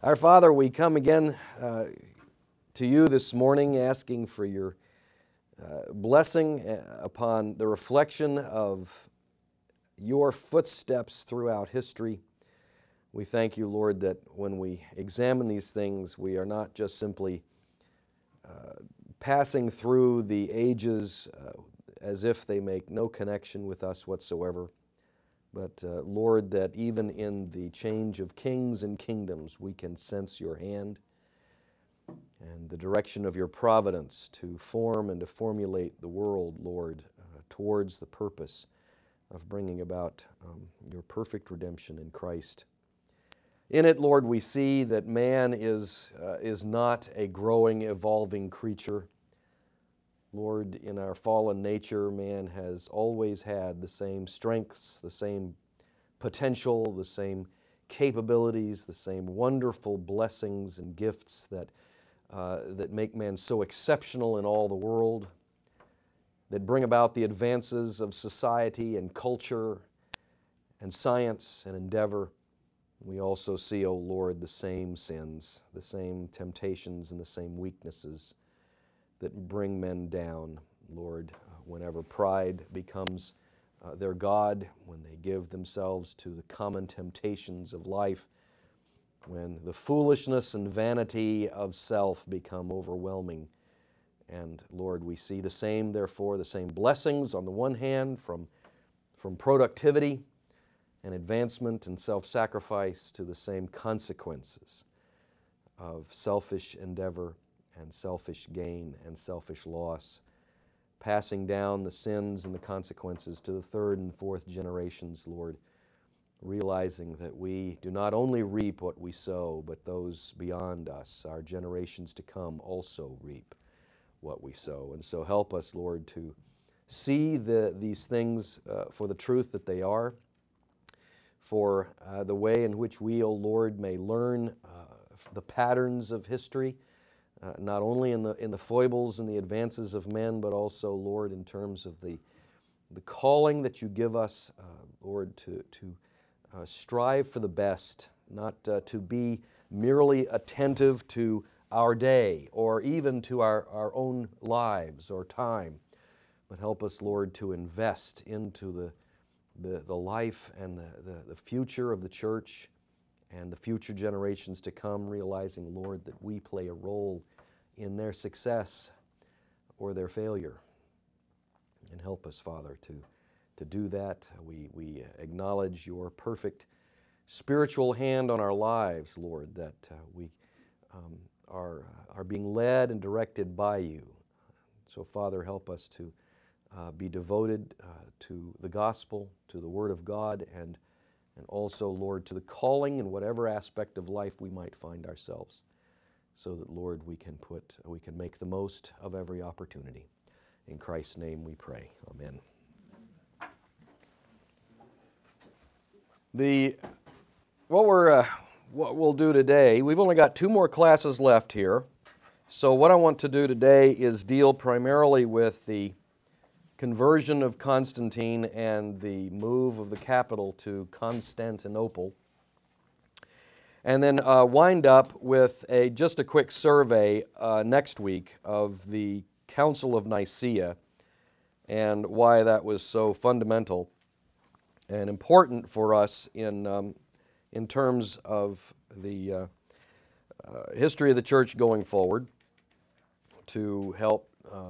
Our Father, we come again to you this morning asking for your blessing upon the reflection of your footsteps throughout history. We thank you, Lord, that when we examine these things, we are not just simply passing through the ages as if they make no connection with us whatsoever. But Lord, that even in the change of kings and kingdoms, we can sense your hand and the direction of your providence to form and to formulate the world, Lord, towards the purpose of bringing about your perfect redemption in Christ. In it, Lord, we see that man is not a growing, evolving creature. Lord, in our fallen nature, man has always had the same strengths, the same potential, the same capabilities, the same wonderful blessings and gifts that make man so exceptional in all the world, that bring about the advances of society and culture and science and endeavor. We also see, O Lord, the same sins, the same temptations, and the same weaknesses that bring men down, Lord, whenever pride becomes their God, when they give themselves to the common temptations of life, when the foolishness and vanity of self become overwhelming. And Lord, we see the same, therefore, the same blessings on the one hand from productivity and advancement and self-sacrifice to the same consequences of selfish endeavor and selfish gain and selfish loss, passing down the sins and the consequences to the third and fourth generations, Lord, realizing that we do not only reap what we sow, but those beyond us, our generations to come, also reap what we sow. And so help us, Lord, to see these things for the truth that they are, for the way in which we, O Lord, may learn the patterns of history, not only in the foibles and the advances of men, but also, Lord, in terms of the calling that you give us, Lord, to strive for the best, not to be merely attentive to our day or even to our own lives or time, but help us, Lord, to invest into the life and the future of the church and the future generations to come, realizing, Lord, that we play a role in their success or their failure. And help us, Father, to do that. We acknowledge your perfect spiritual hand on our lives, Lord, that we are being led and directed by you. So, Father, help us to be devoted to the gospel, to the Word of God, and also, Lord, to the calling in whatever aspect of life we might find ourselves, so that, Lord, we can make the most of every opportunity. In Christ's name we pray. Amen. What we'll do today, we've only got 2 more classes left here. So what I want to do today is deal primarily with the conversion of Constantine and the move of the capital to Constantinople, and then wind up with just a quick survey next week of the Council of Nicaea and why that was so fundamental and important for us in terms of the history of the church going forward, to help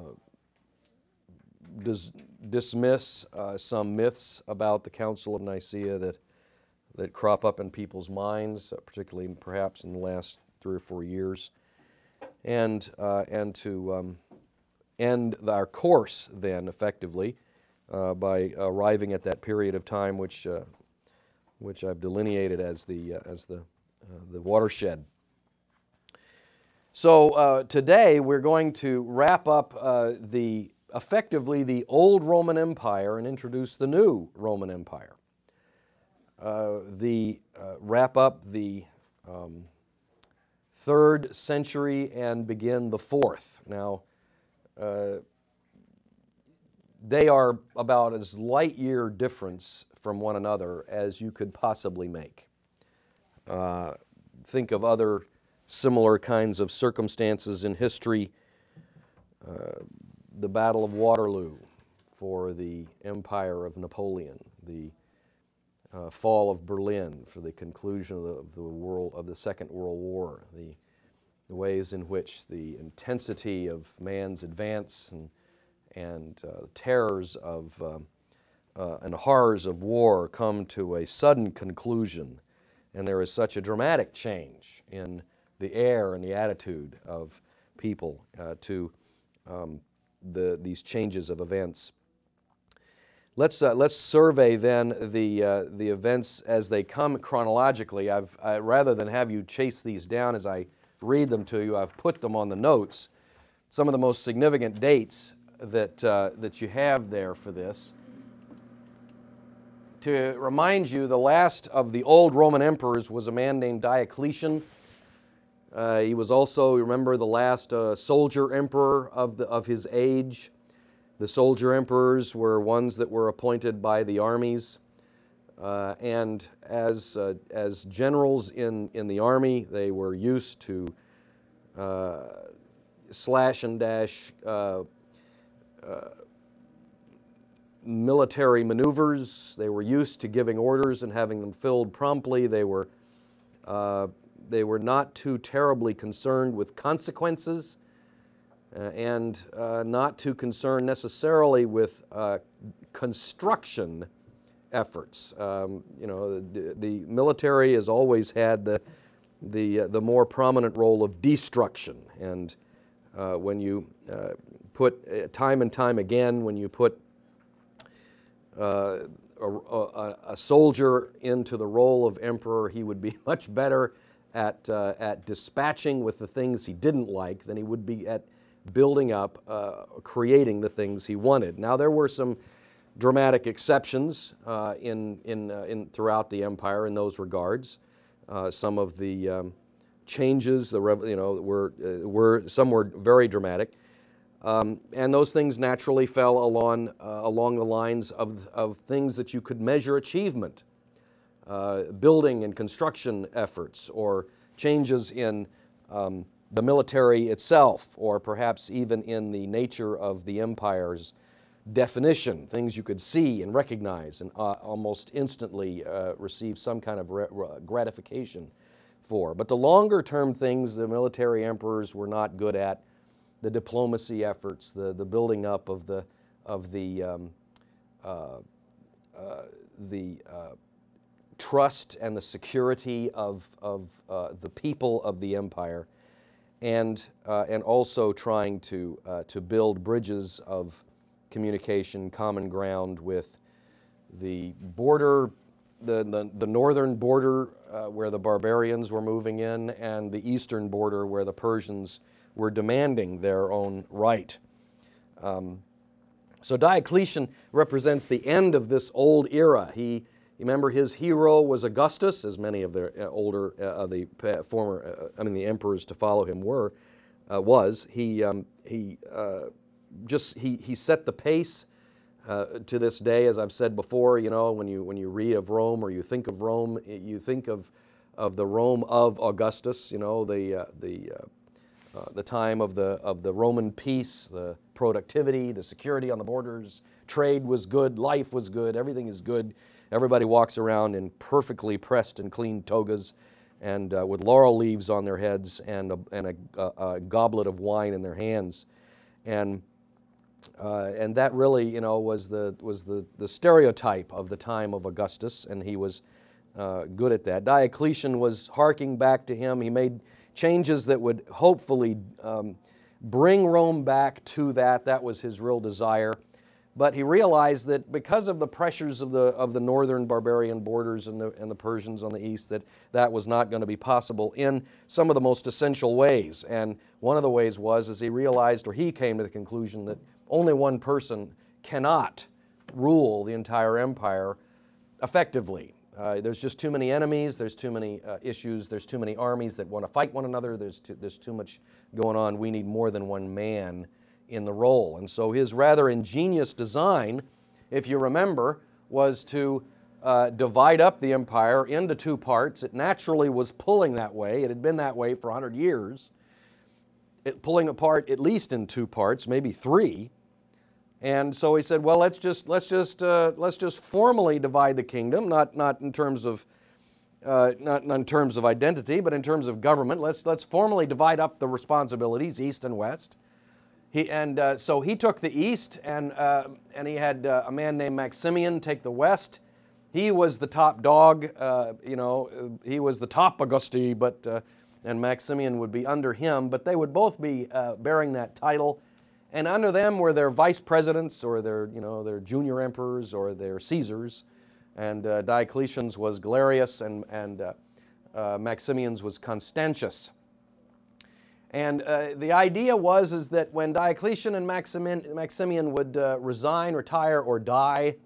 dismiss some myths about the Council of Nicaea that crop up in people's minds, particularly perhaps in the last 3 or 4 years, and to end our course then effectively by arriving at that period of time which I've delineated as the watershed. So today we're going to wrap up effectively the old Roman Empire and introduce the new Roman Empire. Wrap up the 3rd century and begin the 4th. Now, they are about as light year difference from one another as you could possibly make. think of other similar kinds of circumstances in history. The Battle of Waterloo for the empire of Napoleon, the fall of Berlin for the conclusion of the Second World War, the ways in which the intensity of man's advance and terrors of and horrors of war come to a sudden conclusion, and there is such a dramatic change in the air and the attitude of people to these changes of events. Let's survey then the events as they come chronologically. Rather than have you chase these down as I read them to you, I've put them on the notes. Some of the most significant dates that you have there for this. To remind you, the last of the old Roman emperors was a man named Diocletian. He was also, remember, the last soldier emperor of his age. The soldier emperors were ones that were appointed by the armies. And as generals in the army, they were used to slash and dash military maneuvers. They were used to giving orders and having them filled promptly. They were not too terribly concerned with consequences and not too concerned necessarily with construction efforts. The military has always had the more prominent role of destruction, and when you put time and time again, when you put a soldier into the role of emperor, he would be much better at dispatching with the things he didn't like than he would be at building up, creating the things he wanted. Now, there were some dramatic exceptions throughout the empire in those regards. Some of the changes, some were very dramatic. And those things naturally fell along the lines of things that you could measure achievement, building and construction efforts, or changes in the military itself, or perhaps even in the nature of the empire's definition, things you could see and recognize and almost instantly receive some kind of gratification for. But the longer term things, the military emperors were not good at. The diplomacy efforts, the building up of the trust and the security of the people of the empire, and also trying to build bridges of communication, common ground with the border, the northern border where the barbarians were moving in, and the eastern border where the Persians were demanding their own right. So Diocletian represents the end of this old era. Remember, his hero was Augustus, as many of the the emperors to follow him was. He set the pace to this day. As I've said before, when you read of Rome or you think of Rome, you think of the Rome of Augustus. The time of the Roman peace, the productivity, the security on the borders, trade was good, life was good, everything is good. Everybody walks around in perfectly pressed and clean togas, and with laurel leaves on their heads and a goblet of wine in their hands, and that really was the stereotype of the time of Augustus, and he was good at that. Diocletian was harking back to him. He made changes that would hopefully bring Rome back to that. That was his real desire. But he realized that because of the pressures of the northern barbarian borders and the Persians on the east, that was not going to be possible in some of the most essential ways. And one of the ways was he realized, or he came to the conclusion, that only one person cannot rule the entire empire effectively. There's just too many enemies, there's too many issues, there's too many armies that want to fight one another, there's too much going on. We need more than one man in the role. And so his rather ingenious design, if you remember, was to divide up the empire into two parts. It naturally was pulling that way. It had been that way for 100 years. Pulling apart at least in two parts, maybe three. And so he said, well, let's just formally divide the kingdom, not in terms of not in terms of identity, but in terms of government. Let's formally divide up the responsibilities, east and west. So he took the east, and he had a man named Maximian take the west. He was the top dog, he was the top Augusti, and Maximian would be under him, but they would both be bearing that title. And under them were their vice presidents, or their junior emperors, or their Caesars. And Diocletian's was Galerius, and Maximian's was Constantius. And the idea is that when Diocletian and Maximian would resign, retire, or die,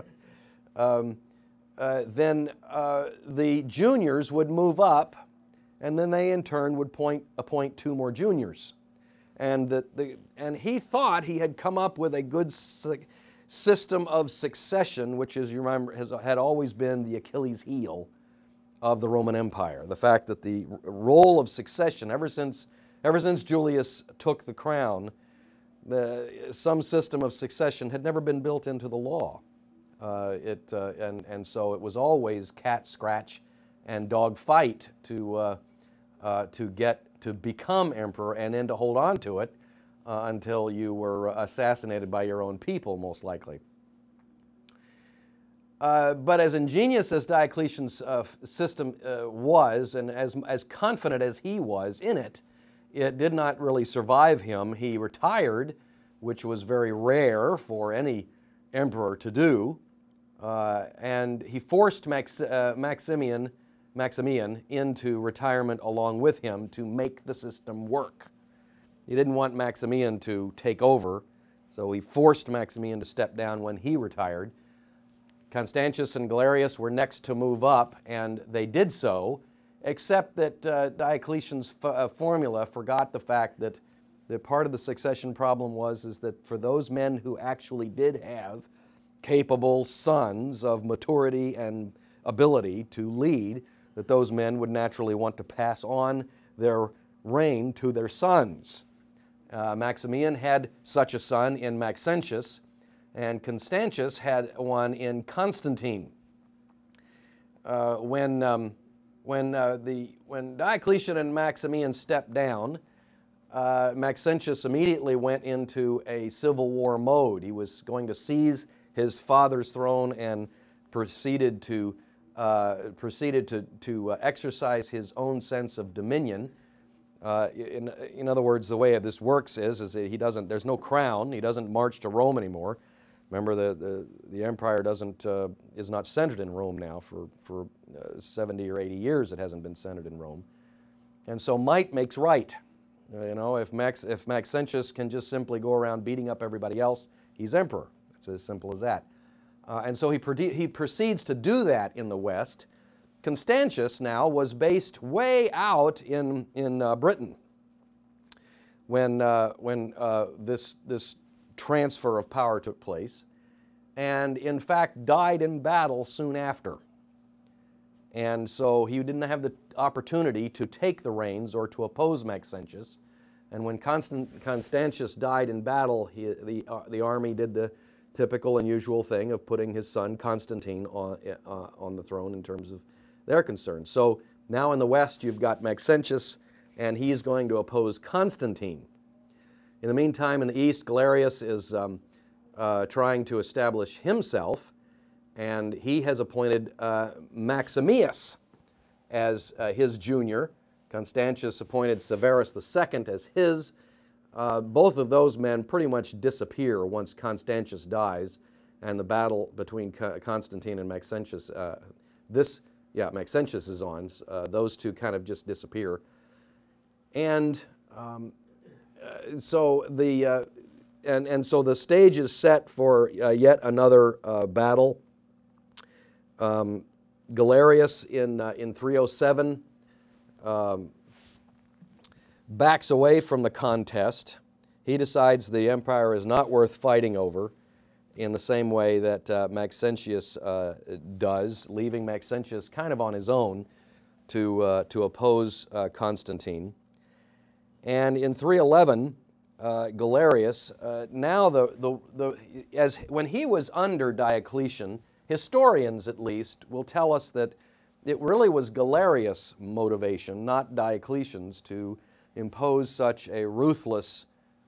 then the juniors would move up, and then they in turn would appoint two more juniors. And he thought he had come up with a good system of succession, which, as you remember, had always been the Achilles heel of the Roman Empire. The fact that the role of succession, ever since Julius took the crown, some system of succession had never been built into the law. And so it was always cat scratch and dog fight to become emperor, and then to hold on to it until you were assassinated by your own people, most likely. But as ingenious as Diocletian's system was, and as confident as he was in it, it did not really survive him. He retired, which was very rare for any emperor to do, and he forced Maximian into retirement along with him to make the system work. He didn't want Maximian to take over, so he forced Maximian to step down when he retired. Constantius and Galerius were next to move up, and they did so, except that Diocletian's formula forgot the fact that part of the succession problem is that for those men who actually did have capable sons of maturity and ability to lead, that those men would naturally want to pass on their reign to their sons. Maximian had such a son in Maxentius, and Constantius had one in Constantine. When Diocletian and Maximian stepped down, Maxentius immediately went into a civil war mode. He was going to seize his father's throne and proceeded to exercise his own sense of dominion. In other words, the way this works is that there's no crown. He doesn't march to Rome anymore. Remember, the empire is not centered in Rome now. For 70 or 80 years, it hasn't been centered in Rome. And so might makes right. If Maxentius can just simply go around beating up everybody else, he's emperor. It's as simple as that. And so he proceeds to do that in the West. Constantius now was based way out in Britain when this transfer of power took place, and in fact died in battle soon after. And so he didn't have the opportunity to take the reins or to oppose Maxentius. And when Constantius died in battle, the army did the typical and usual thing of putting his son Constantine on the throne in terms of their concerns. So now in the West you've got Maxentius, and he's going to oppose Constantine. In the meantime, in the East, Galerius is trying to establish himself, and he has appointed Maximius as his junior. Constantius appointed Severus II as his. Both of those men pretty much disappear once Constantius dies, and the battle between Constantine and Maxentius, Maxentius is on. Those two kind of just disappear. And so the stage is set for yet another battle. Galerius in 307 backs away from the contest. He decides the empire is not worth fighting over, in the same way that Maxentius does, leaving Maxentius kind of on his own to oppose Constantine. And in 311, Galerius, now when he was under Diocletian, historians at least will tell us that it really was Galerius' motivation, not Diocletian's, to impose such a ruthless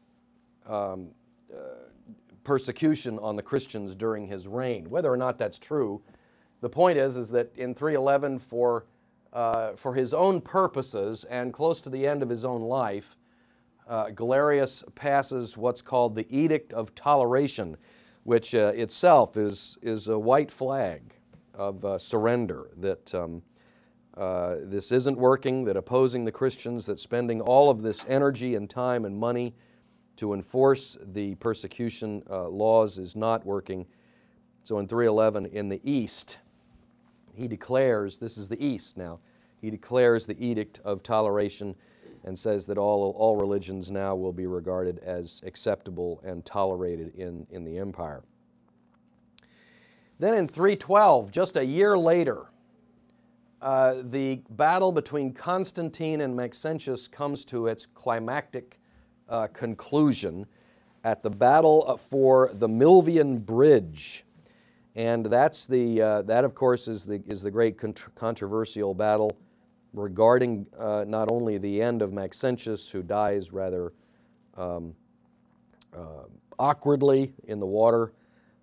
persecution on the Christians during his reign. Whether or not that's true, the point is that in 311, for his own purposes and close to the end of his own life, Galerius passes what's called the Edict of Toleration, which itself is a white flag of surrender, that this isn't working, that opposing the Christians, that spending all of this energy and time and money to enforce the persecution laws is not working. So in 311, in the East, he declares, this is the East now, he declares the Edict of Toleration and says that all religions now will be regarded as acceptable and tolerated in the empire. Then in 312, just a year later, the battle between Constantine and Maxentius comes to its climactic conclusion at the battle for the Milvian Bridge. And that's that of course is the great controversial battle regarding not only the end of Maxentius, who dies rather awkwardly in the water,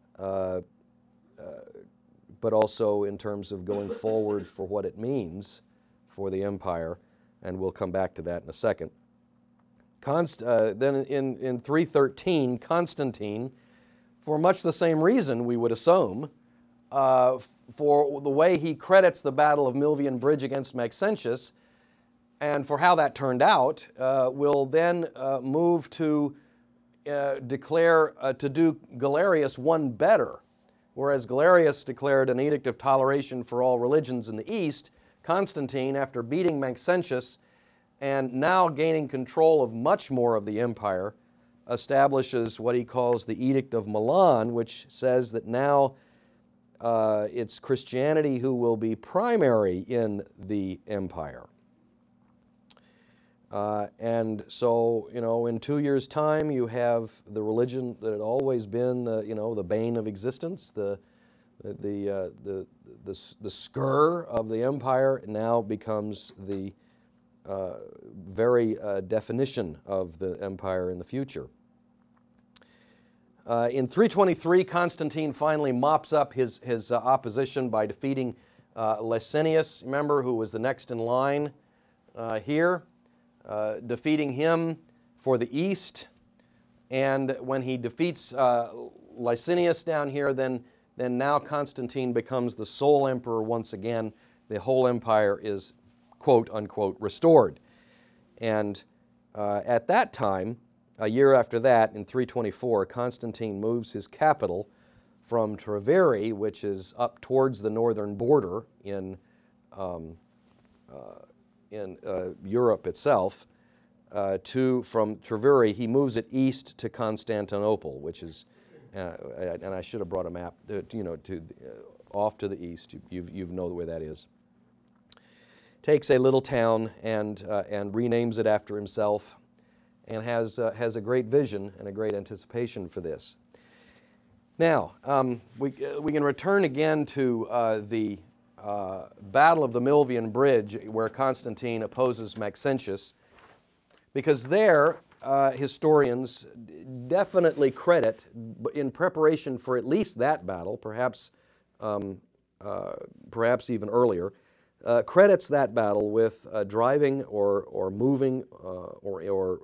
but also in terms of going forward for what it means for the empire, and we'll come back to that in a second. Then in 313, Constantine, for much the same reason we would assume, for the way he credits the Battle of Milvian Bridge against Maxentius, and for how that turned out, will then move to declare, to do Galerius one better. Whereas Galerius declared an edict of toleration for all religions in the East, Constantine, after beating Maxentius and now gaining control of much more of the empire, establishes what he calls the Edict of Milan, which says that now it's Christianity who will be primary in the empire. And so, in 2 years' time, you have the religion that had always been, the bane of existence, the scourge of the empire, now becomes the very definition of the empire in the future. In 323, Constantine finally mops up his opposition by defeating Licinius, remember, who was the next in line here. Defeating him for the East, and when he defeats Licinius down here, then now Constantine becomes the sole emperor once again. The whole empire is quote-unquote restored. And at that time, a year after that, in 324, Constantine moves his capital from Treviri, which is up towards the northern border in Europe itself, from Treviri, he moves it east to Constantinople, which is, and I should have brought a map, off to the east. You know where that is. Takes a little town and renames it after himself, and has a great vision and a great anticipation for this. Now, we can return again to the Battle of the Milvian Bridge, where Constantine opposes Maxentius, because there historians definitely credit, in preparation for at least that battle, perhaps even earlier, credits that battle with driving or moving or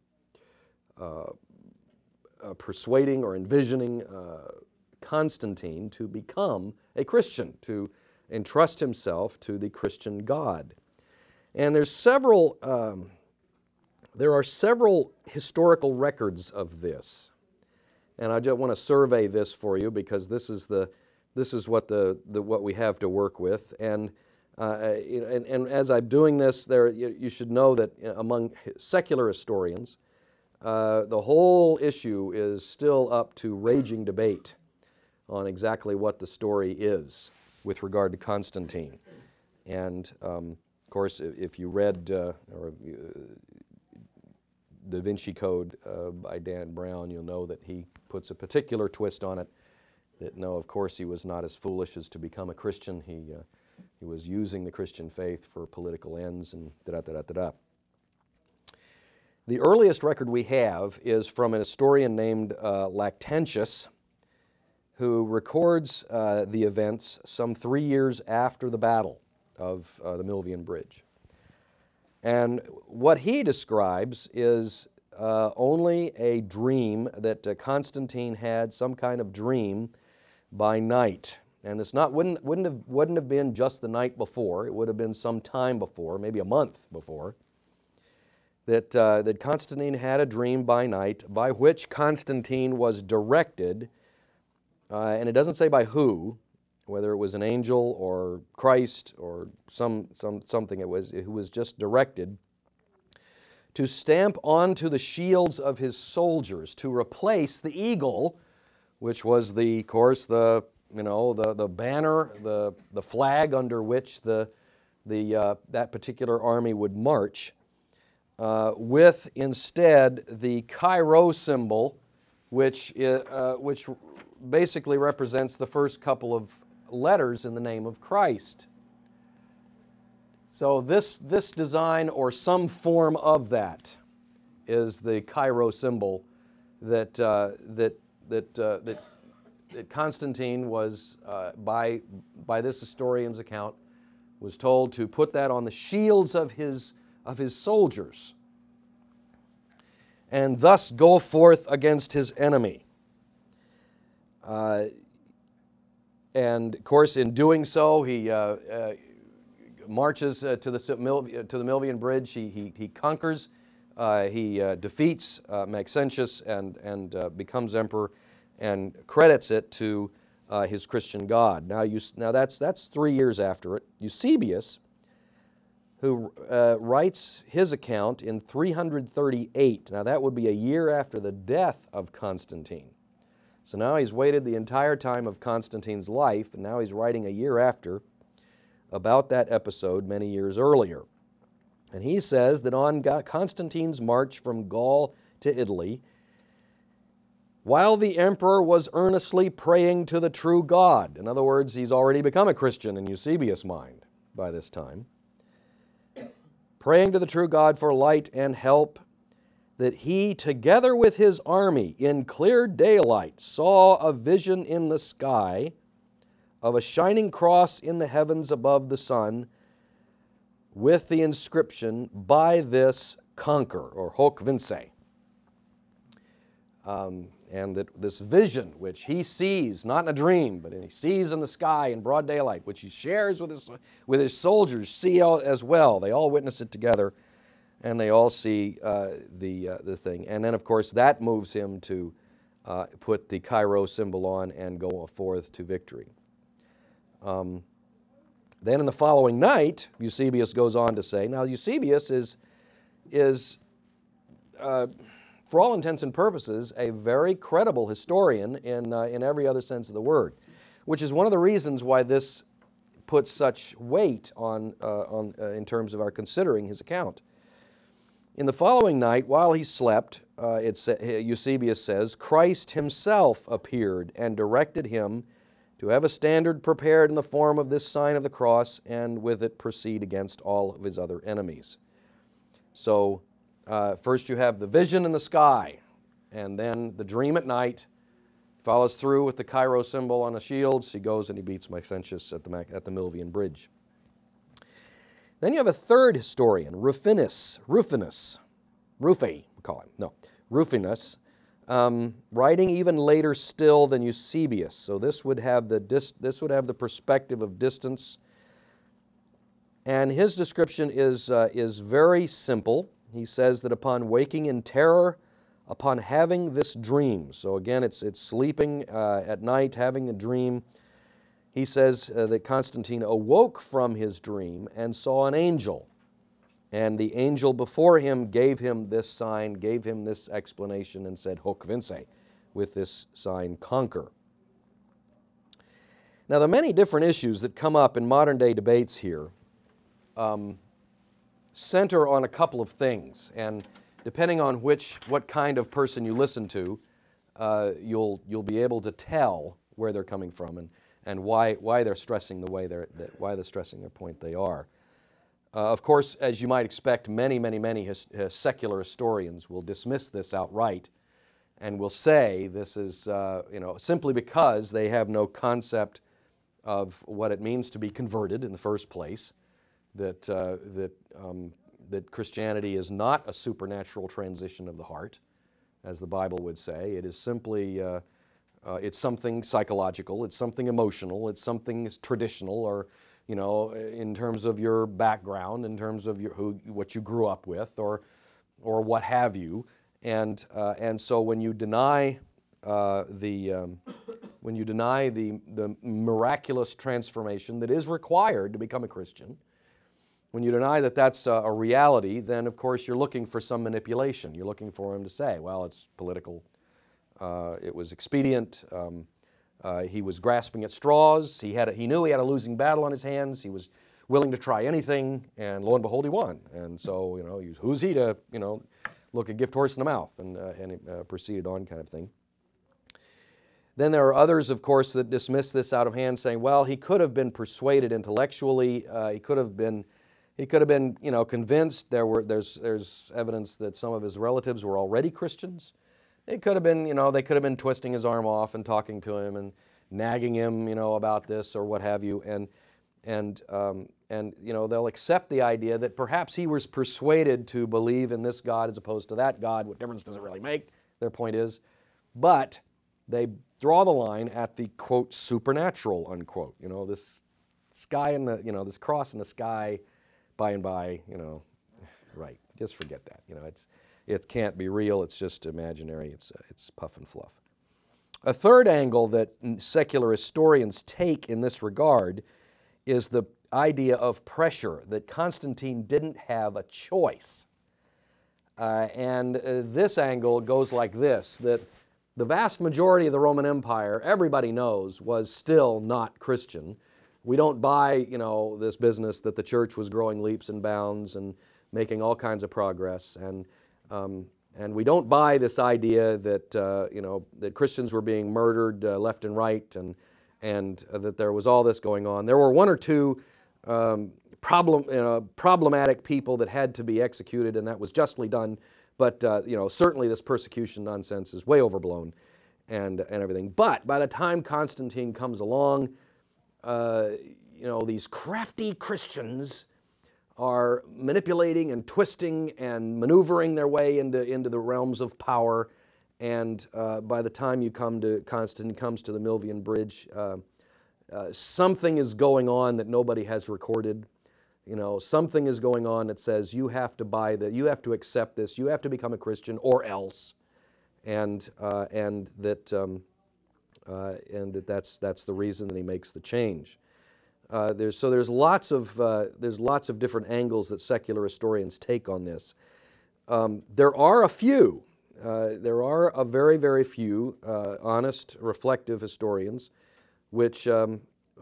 persuading or envisioning Constantine to become a Christian, to entrust himself to the Christian God. And there are several historical records of this, and I just want to survey this for you, because this is what we have to work with. And as I'm doing this, you should know that among secular historians, the whole issue is still up to raging debate. on exactly what the story is with regard to Constantine. And of course, if you read Da Vinci Code by Dan Brown, you'll know that he puts a particular twist on it, that no, of course he was not as foolish as to become a Christian. He was using the Christian faith for political ends and da-da-da-da-da. The earliest record we have is from an historian named Lactantius, who records the events some 3 years after the battle of the Milvian Bridge. And what he describes is only a dream that Constantine had, some kind of dream by night. And it's not wouldn't have been just the night before. It would have been some time before, maybe a month before, that Constantine had a dream by night by which Constantine was directed, and it doesn't say by who, whether it was an angel or Christ or something. It was just directed to stamp onto the shields of his soldiers to replace the eagle, which was of course the banner, the flag under which that particular army would march, with instead the Chi-Rho symbol, which basically represents the first couple of letters in the name of Christ. So this design, or some form of that, is the Chi-Rho symbol that Constantine was, by this historian's account, was told to put that on the shields of his soldiers, and thus go forth against his enemy. And of course, in doing so, he marches to the Milvian Bridge. He conquers. He defeats Maxentius and becomes emperor, and credits it to his Christian God. Now that's 3 years after it. Eusebius, who writes his account in 338. Now that would be a year after the death of Constantine. So now he's waited the entire time of Constantine's life, and now he's writing a year after about that episode many years earlier. And he says that on Constantine's march from Gaul to Italy, while the emperor was earnestly praying to the true God, in other words, he's already become a Christian in Eusebius' mind by this time, praying to the true God for light and help, that he, together with his army, in clear daylight, saw a vision in the sky of a shining cross in the heavens above the sun, with the inscription, "By this conquer," or hoc vince. And that this vision, which he sees, not in a dream, but he sees in the sky in broad daylight, which he shares with his soldiers, see as well. They all witness it together, and they all see the thing. And then, of course, that moves him to put the Chi-Rho symbol on and go forth to victory. Then in the following night, Eusebius goes on to say, now Eusebius is for all intents and purposes, a very credible historian in every other sense of the word, which is one of the reasons why this puts such weight on in terms of our considering his account. In the following night, while he slept, Eusebius says, Christ himself appeared and directed him to have a standard prepared in the form of this sign of the cross, and with it proceed against all of his other enemies. So first you have the vision in the sky, and then the dream at night, follows through with the Chi-Rho symbol on the shields. He goes and he beats Maxentius at the Milvian Bridge. Then you have a third historian, Rufinus, writing even later still than Eusebius. So this would have the perspective of distance, and his description is very simple. He says that upon waking in terror, upon having this dream, so again it's sleeping at night, having a dream. He says that Constantine awoke from his dream and saw an angel. And the angel before him gave him this sign, gave him this explanation, and said, hoc vince, with this sign, conquer. Now, the many different issues that come up in modern day debates here center on a couple of things, and depending on what kind of person you listen to, you'll be able to tell where they're coming from and why they're stressing the way why they're stressing their point they are. Of course, as you might expect, many secular historians will dismiss this outright and will say this is simply because they have no concept of what it means to be converted in the first place, that Christianity is not a supernatural transition of the heart, as the Bible would say. It is simply it's something psychological, it's something emotional, it's something traditional, or in terms of your background, in terms of what you grew up with, or what have you, and so when you deny the miraculous transformation that is required to become a Christian, when you deny that that's a reality, then of course you're looking for some manipulation. You're looking for him to say, well, it's political, it was expedient. He was grasping at straws. He knew he had a losing battle on his hands. He was willing to try anything, and lo and behold, he won. And so, who's he to, look a gift horse in the mouth and proceeded on, kind of thing. Then there are others, of course, that dismiss this out of hand, saying, well, he could have been persuaded intellectually. He could have been, convinced. There's evidence that some of his relatives were already Christians. It could have been, they could have been twisting his arm off and talking to him and nagging him, about this or what have you, and they'll accept the idea that perhaps he was persuaded to believe in this God as opposed to that God. What difference does it really make? Their point is, but they draw the line at the quote supernatural unquote. This sky in the this cross in the sky, by and by, right? Just forget that. It can't be real, it's just imaginary, it's puff and fluff. A third angle that secular historians take in this regard is the idea of pressure, that Constantine didn't have a choice. This angle goes like this, that the vast majority of the Roman Empire, everybody knows, was still not Christian. We don't buy, this business that the church was growing leaps and bounds and making all kinds of progress, and we don't buy this idea that that Christians were being murdered left and right, and that there was all this going on. There were one or two problematic people that had to be executed, and that was justly done. But certainly this persecution nonsense is way overblown, and everything. But by the time Constantine comes along, these crafty Christians are manipulating and twisting and maneuvering their way into the realms of power. And by the time Constantine comes to the Milvian Bridge, something is going on that nobody has recorded. Something is going on that says you have to buy that, you have to accept this, you have to become a Christian or else, and that's the reason that he makes the change. There's lots of different angles that secular historians take on this. There are a few. There are a very few honest, reflective historians, which are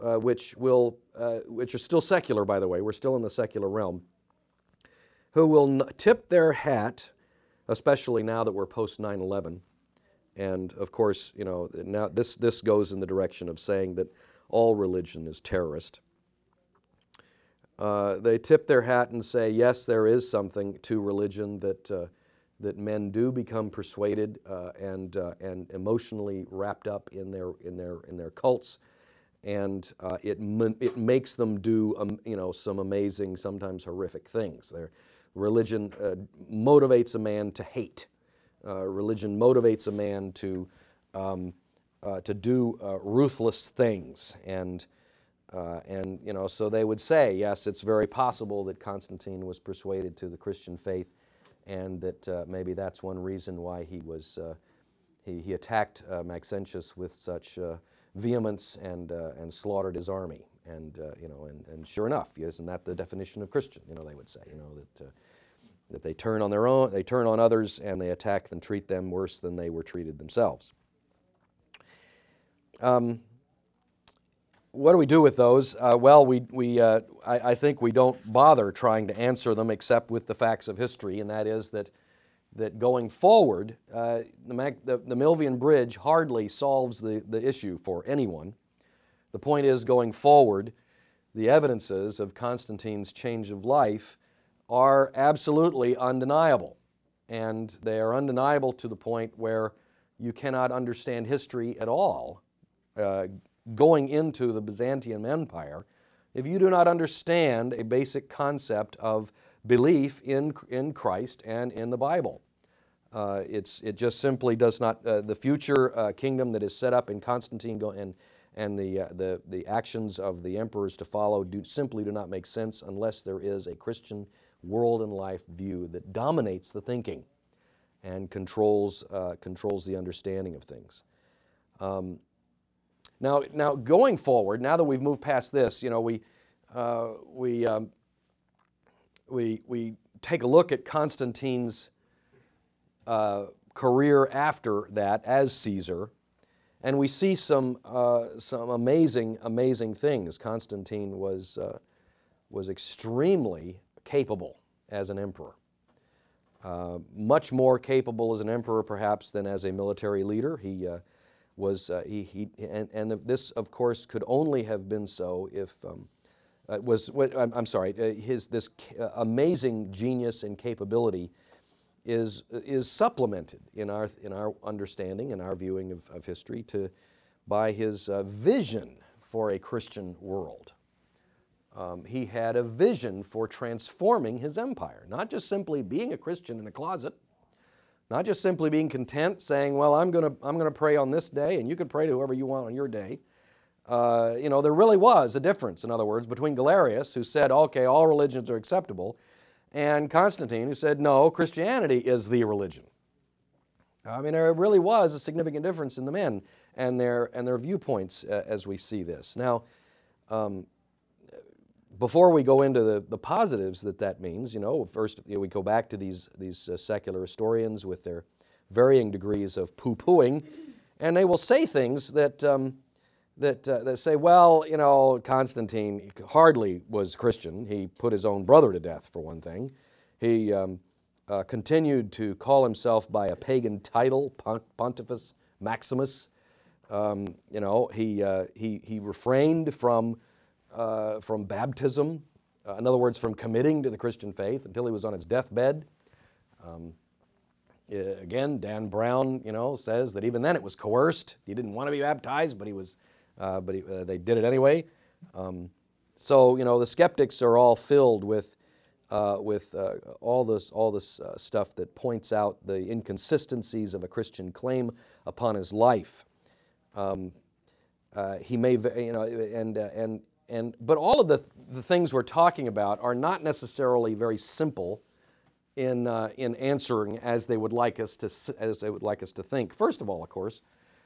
still secular, by the way. We're still in the secular realm, who will tip their hat, especially now that we're post 9/11, and of course, now this goes in the direction of saying that all religion is terrorist. They tip their hat and say, yes, there is something to religion, that men do become persuaded and emotionally wrapped up in their cults, and it makes them do some amazing, sometimes horrific things. Religion motivates a man to hate. Religion motivates a man to do ruthless things, and so they would say, yes, it's very possible that Constantine was persuaded to the Christian faith, and that maybe that's one reason why he attacked Maxentius with such vehemence and slaughtered his army. And sure enough, isn't that the definition of Christian? They would say, that they turn on their own, they turn on others, and they attack and treat them worse than they were treated themselves. what do we do with those? Well, I think we don't bother trying to answer them except with the facts of history, and that is that going forward, the Milvian Bridge hardly solves the issue for anyone. The point is, going forward, the evidences of Constantine's change of life are absolutely undeniable, and they are undeniable to the point where you cannot understand history at all going into the Byzantine Empire if you do not understand a basic concept of belief in Christ and in the Bible. It just simply does not, the future kingdom that is set up in Constantine and the actions of the emperors to follow simply do not make sense unless there is a Christian world and life view that dominates the thinking and controls the understanding of things. Now going forward, now that we've moved past this, you know, we take a look at Constantine's career after that as Caesar, and we see some amazing things. Constantine was extremely capable as an emperor, much more capable as an emperor perhaps than as a military leader. This of course could only have been so if this amazing genius and capability is supplemented in our understanding and our viewing of history by his vision for a Christian world. He had a vision for transforming his empire, not just simply being a Christian in a closet, not just simply being content saying, well, I'm going to pray on this day and you can pray to whoever you want on your day. You know, there really was a difference, in other words, between Galerius, who said, okay, all religions are acceptable, and Constantine, who said, no, Christianity is the religion. I mean, there really was a significant difference in the men and their viewpoints as we see this. Now, before we go into the positives that means, you know, first we go back to these secular historians with their varying degrees of poo-pooing, and they will say things that say, well, you know, Constantine hardly was Christian. He put his own brother to death, for one thing. He continued to call himself by a pagan title, Pontifex Maximus. You know, he refrained from baptism, in other words, from committing to the Christian faith until he was on his deathbed. Again, Dan Brown, you know, says that even then it was coerced. He didn't want to be baptized, but they did it anyway. So, you know, the skeptics are all filled with all this stuff that points out the inconsistencies of a Christian claim upon his life. He may, you know, but all of the things we're talking about are not necessarily very simple in answering as they would like us to think. First of all, of course,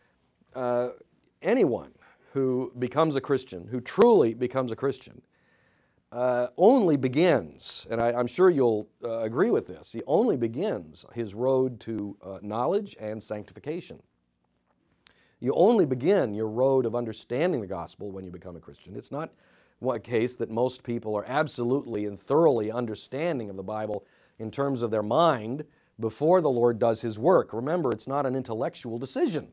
anyone who becomes a Christian, who truly becomes a Christian, only begins, and I'm sure you'll agree with this, he only begins his road to knowledge and sanctification. You only begin your road of understanding the gospel when you become a Christian. It's not a case that most people are absolutely and thoroughly understanding of the Bible in terms of their mind before the Lord does His work. Remember, it's not an intellectual decision.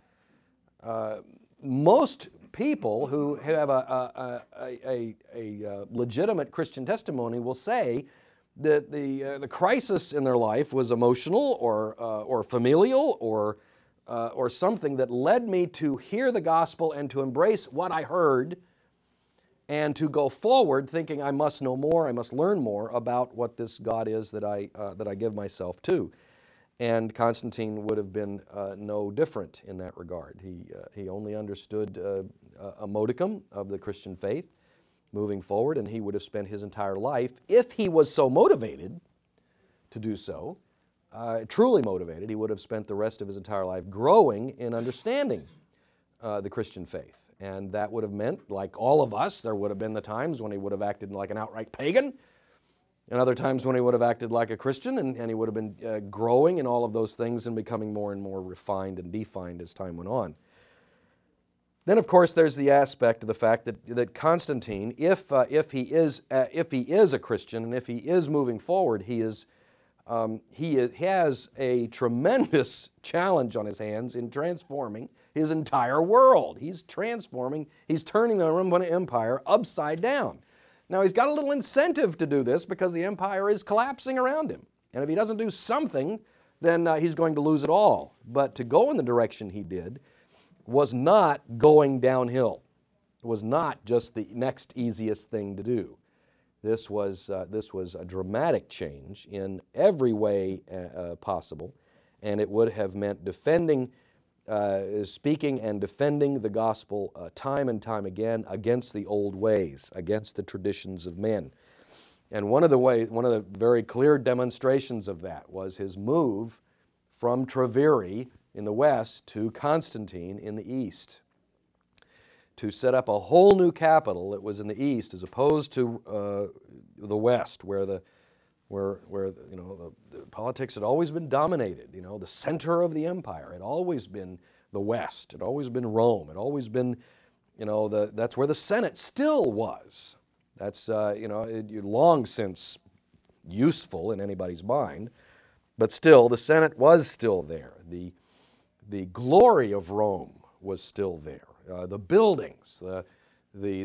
Most people who have a legitimate Christian testimony will say that the crisis in their life was emotional or familial or something that led me to hear the gospel and to embrace what I heard and to go forward thinking I must know more, I must learn more about what this God is that I give myself to. And Constantine would have been no different in that regard. He only understood a modicum of the Christian faith moving forward, and he would have spent his entire life, if he was so motivated to do so, truly motivated, he would have spent the rest of his entire life growing in understanding the Christian faith. And that would have meant, like all of us, there would have been the times when he would have acted like an outright pagan, and other times when he would have acted like a Christian, and he would have been growing in all of those things and becoming more and more refined and defined as time went on. Then, of course, there's the aspect of the fact that Constantine, if he is a Christian and if he is moving forward, he has a tremendous challenge on his hands in transforming his entire world. He's turning the Roman Empire upside down. Now, he's got a little incentive to do this because the empire is collapsing around him. And if he doesn't do something, then he's going to lose it all. But to go in the direction he did was not going downhill. It was not just the next easiest thing to do. This was a dramatic change in every way possible, and it would have meant speaking and defending the gospel time and time again against the old ways, against the traditions of men. And one of the very clear demonstrations of that was his move from Treviri in the west to Constantine in the east, to set up a whole new capital that was in the east as opposed to the west, where the politics had always been dominated. The center of the empire had always been the west. It had always been Rome. It had always been, that's where the Senate still was. That's long since useful in anybody's mind, but still the Senate was still there. The glory of Rome was still there. The buildings, if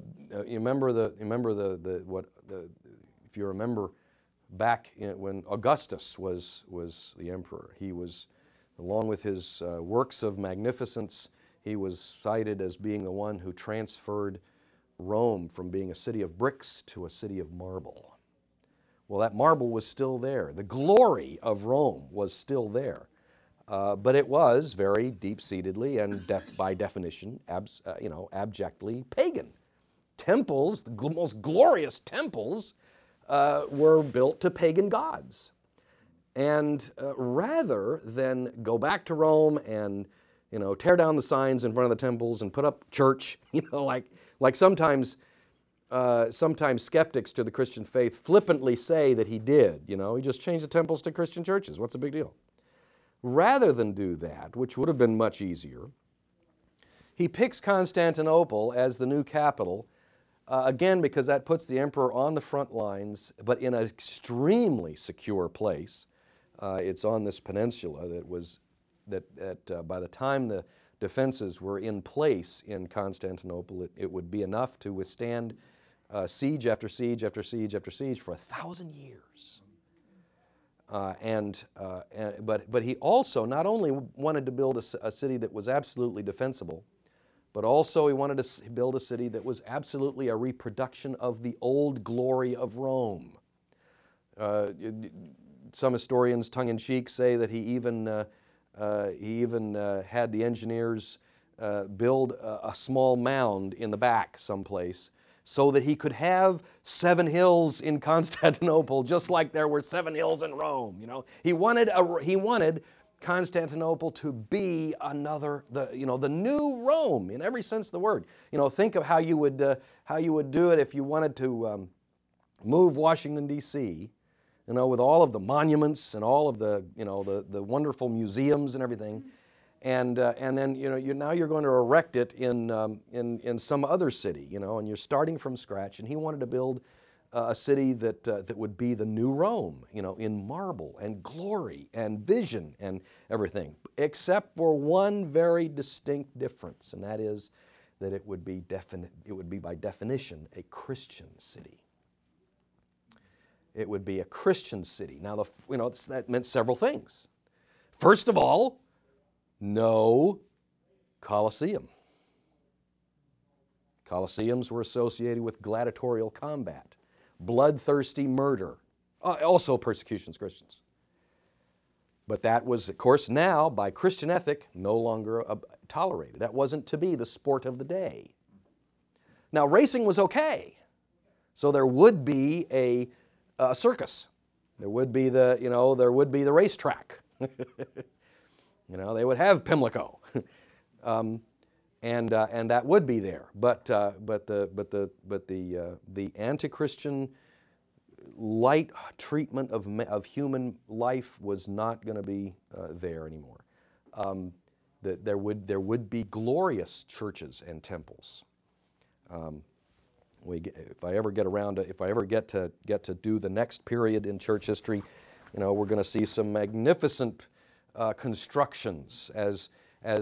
you remember back when Augustus was the emperor, he was, along with his works of magnificence, he was cited as being the one who transferred Rome from being a city of bricks to a city of marble. Well, that marble was still there. The glory of Rome was still there. But it was very deep-seatedly and by definition, abjectly pagan. Temples, the most glorious temples, were built to pagan gods. And rather than go back to Rome and tear down the signs in front of the temples and put up church, like sometimes skeptics to the Christian faith flippantly say that he did. He just changed the temples to Christian churches. What's the big deal? Rather than do that, which would have been much easier, he picks Constantinople as the new capital, again because that puts the emperor on the front lines, but in an extremely secure place. It's on this peninsula that by the time the defenses were in place in Constantinople, it would be enough to withstand siege after siege after siege after siege for 1,000 years. But he also not only wanted to build a city that was absolutely defensible, but also he wanted to build a city that was absolutely a reproduction of the old glory of Rome. Some historians, tongue-in-cheek, say that he even had the engineers build a small mound in the back someplace, so that he could have 7 hills in Constantinople, just like there were 7 hills in Rome. He wanted Constantinople to be the new Rome in every sense of the word. Think of how you would do it if you wanted to move Washington D.C. With all of the monuments and all of the the wonderful museums and everything. And then now you're going to erect it in some other city, and you're starting from scratch. And he wanted to build a city that would be the new Rome, in marble and glory and vision and everything, except for one very distinct difference, and that is that it would be by definition a Christian city. It would be a Christian city. Now, that meant several things. First of all, no Colosseum. Colosseums were associated with gladiatorial combat, bloodthirsty murder, also persecutions of Christians. But that was, of course, now, by Christian ethic, no longer tolerated. That wasn't to be the sport of the day. Now, racing was okay. So there would be a circus. There would be the racetrack. They would have Pimlico, and that would be there. But the anti-Christian light treatment of human life was not going to be there anymore. that there would be glorious churches and temples. If I ever get to do the next period in church history, we're going to see some magnificent constructions as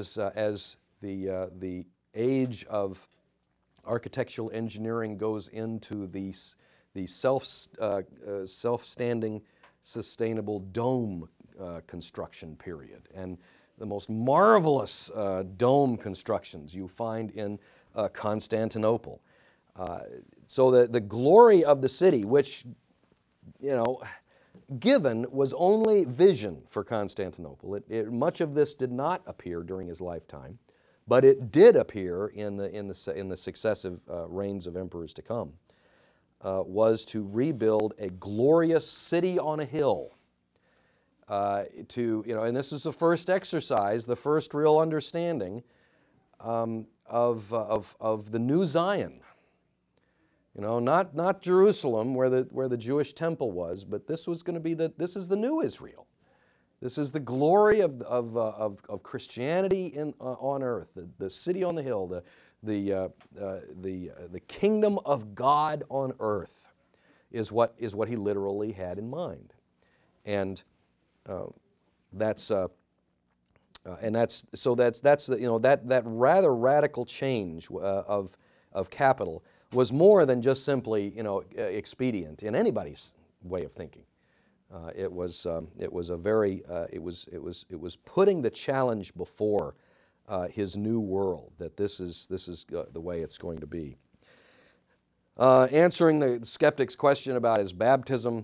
the age of architectural engineering goes into the self-standing, sustainable dome construction period. And the most marvelous dome constructions you find in Constantinople. So the glory of the city, which, given was only vision for Constantinople. Much of this did not appear during his lifetime, but it did appear in the successive reigns of emperors to come. Was to rebuild a glorious city on a hill. And this is the first exercise, the first real understanding of the new Zion. Not Jerusalem where the Jewish temple was, but this was going to be this is the new Israel. This is the glory of Christianity on earth, the city on the hill, the kingdom of God on earth is what he literally had in mind, and that's the that rather radical change of capital was more than just simply expedient in anybody's way of thinking. It was putting the challenge before his new world, that this is the way it's going to be. Answering the skeptic's question about his baptism,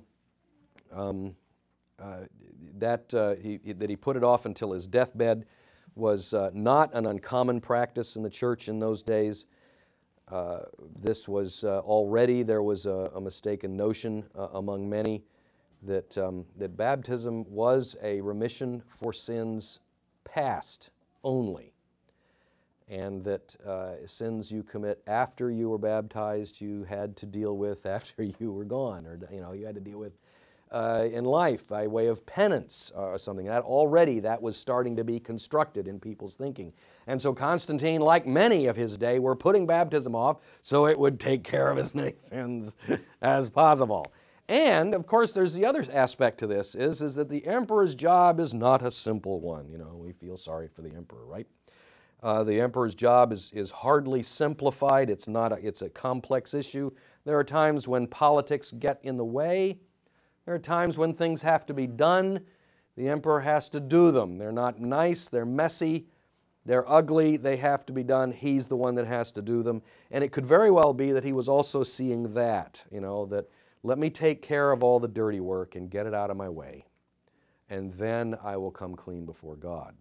that he put it off until his deathbed was not an uncommon practice in the church in those days. This was there was a mistaken notion among many that baptism was a remission for sins past only, and that sins you commit after you were baptized you had to deal with after you were gone, or you had to deal with in life by way of penance or something. That was starting to be constructed in people's thinking. And so Constantine, like many of his day, were putting baptism off so it would take care of as many sins as possible. And, of course, there's the other aspect to this, is that the emperor's job is not a simple one. We feel sorry for the emperor, right? The emperor's job is hardly simplified. It's a complex issue. There are times when politics get in the way. There are times when things have to be done. The emperor has to do them. They're not nice, they're messy, they're ugly, they have to be done. He's the one that has to do them. And it could very well be that he was also seeing that, that let me take care of all the dirty work and get it out of my way, and then I will come clean before God.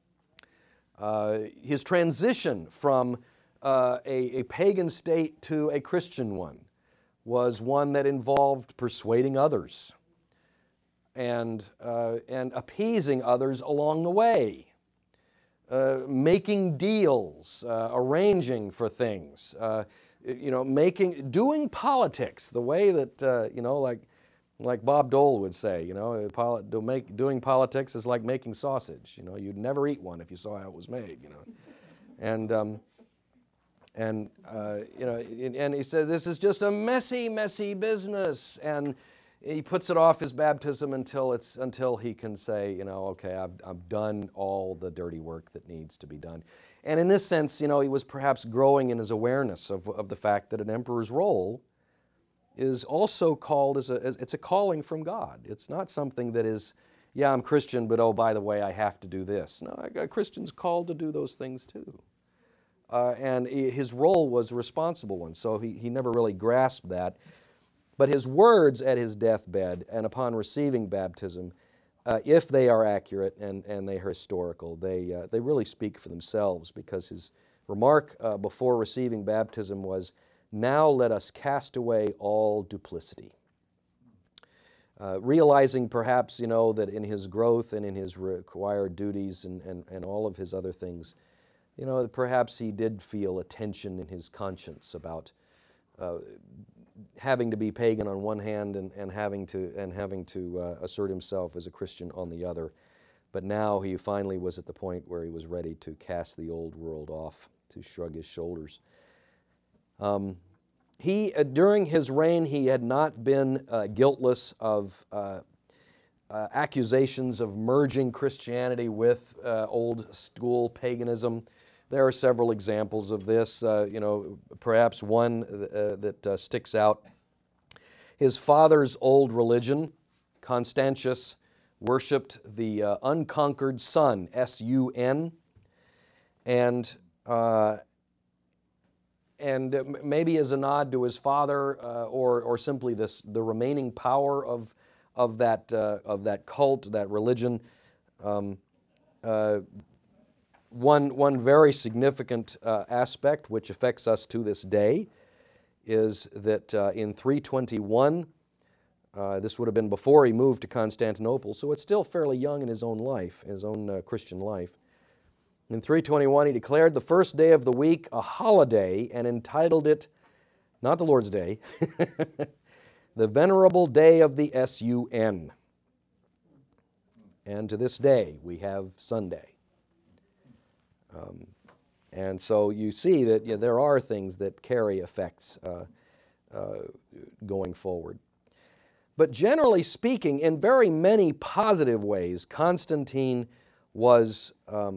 His transition from a pagan state to a Christian one was one that involved persuading others and appeasing others along the way, making deals, arranging for things, doing politics the way that like Bob Dole would say, doing politics is like making sausage. You'd never eat one if you saw how it was made. And he said, this is just a messy, messy business. And he puts it off his baptism until he can say, okay, I've done all the dirty work that needs to be done. And in this sense, he was perhaps growing in his awareness of the fact that an emperor's role is also called it's a calling from God. It's not something that is, yeah, I'm Christian, but oh, by the way, I have to do this. No, a Christian's called to do those things too. And his role was a responsible one, so he never really grasped that. But his words at his deathbed and upon receiving baptism, if they are accurate and they are historical, they really speak for themselves, because his remark before receiving baptism was, "Now let us cast away all duplicity." Realizing perhaps, that in his growth and in his required duties and all of his other things, perhaps he did feel a tension in his conscience about having to be pagan on one hand and having to assert himself as a Christian on the other. But now he finally was at the point where he was ready to cast the old world off, to shrug his shoulders. During his reign, he had not been guiltless of accusations of merging Christianity with old school paganism. There are several examples of this. Perhaps one that sticks out. His father's old religion, Constantius, worshipped the unconquered sun, S-U-N, and maybe as a nod to his father, or simply the remaining power of that cult, that religion. One very significant aspect which affects us to this day is that in 321, this would have been before he moved to Constantinople, so it's still fairly young in his own life, his own Christian life. In 321, he declared the first day of the week a holiday and entitled it, not the Lord's Day, the Venerable Day of the S-U-N. And to this day, we have Sunday. And so you see that there are things that carry effects going forward. But generally speaking, in very many positive ways, Constantine was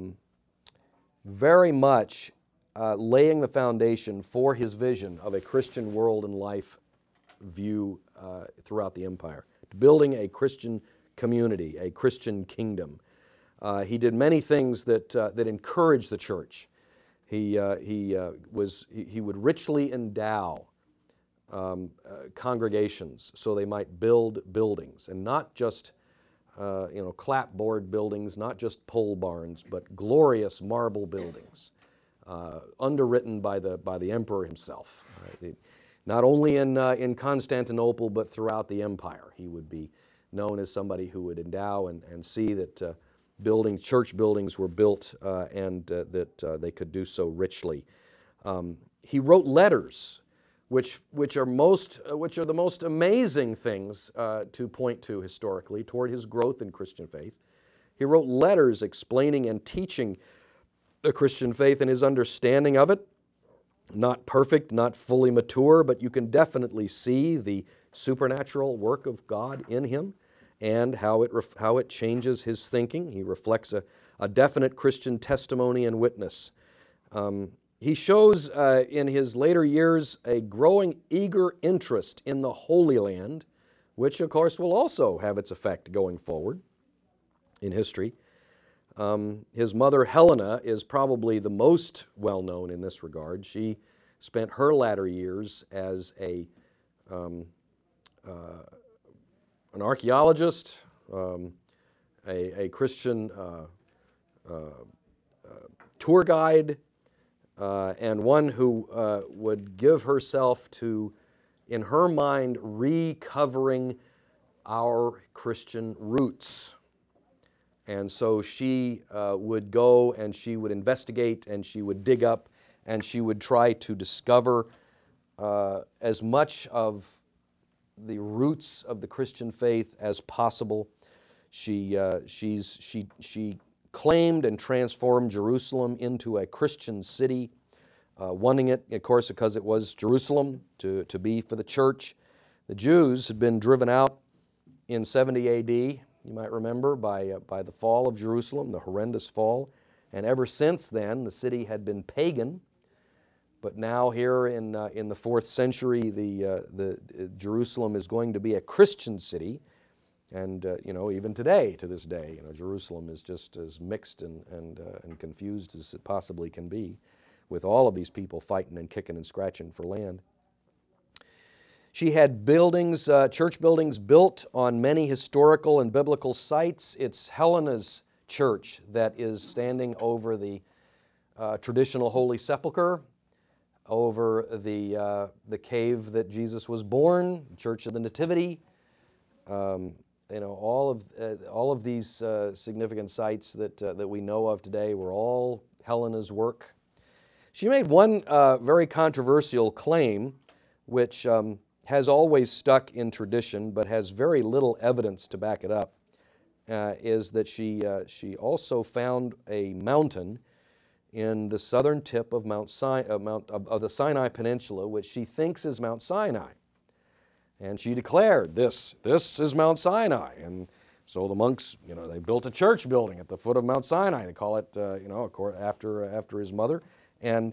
very much laying the foundation for his vision of a Christian world and life view throughout the empire, building a Christian community, a Christian kingdom. He did many things that encouraged the church. He would richly endow congregations so they might build buildings, and not just clapboard buildings, not just pole barns, but glorious marble buildings, underwritten by the emperor himself. Not only in Constantinople, but throughout the empire, he would be known as somebody who would endow and see that church buildings were built and that they could do so richly. He wrote letters, which are the most amazing things to point to historically toward his growth in Christian faith. He wrote letters explaining and teaching the Christian faith and his understanding of it. Not perfect, not fully mature, but you can definitely see the supernatural work of God in him and how it changes his thinking. He reflects a definite Christian testimony and witness. He shows in his later years a growing eager interest in the Holy Land, which of course will also have its effect going forward in history. His mother Helena is probably the most well-known in this regard. She spent her latter years as an archaeologist, a Christian tour guide, and one who would give herself to, in her mind, recovering our Christian roots. And so she would go and she would investigate and she would dig up and she would try to discover as much of the roots of the Christian faith as possible. She claimed and transformed Jerusalem into a Christian city, wanting it, of course, because it was Jerusalem to be for the church. The Jews had been driven out in 70 A.D., you might remember, by the fall of Jerusalem, the horrendous fall. And ever since then, the city had been pagan. But now here in the 4th century, the Jerusalem is going to be a Christian city. And even today, to this day, Jerusalem is just as mixed and confused as it possibly can be, with all of these people fighting and kicking and scratching for land. She had buildings, church buildings built on many historical and biblical sites. It's Helena's church that is standing over the traditional Holy Sepulchre, over the cave that Jesus was born, Church of the Nativity. All of these significant sites that we know of today were all Helena's work. She made one very controversial claim, which has always stuck in tradition but has very little evidence to back it up. is that she also found a mountain in the southern tip of of the Sinai Peninsula, which she thinks is Mount Sinai. And she declared, this is Mount Sinai. And so the monks, they built a church building at the foot of Mount Sinai. They call it, after his mother. And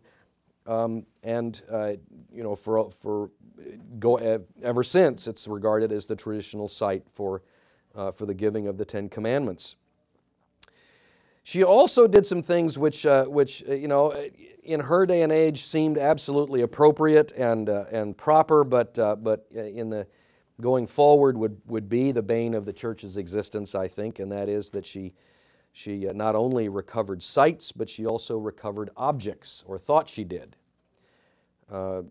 ever since, it's regarded as the traditional site for the giving of the Ten Commandments. She also did some things which in her day and age seemed absolutely appropriate and proper, but in the going forward would be the bane of the church's existence, I think, and that is that she not only recovered sites, but she also recovered objects, or thought she did. Her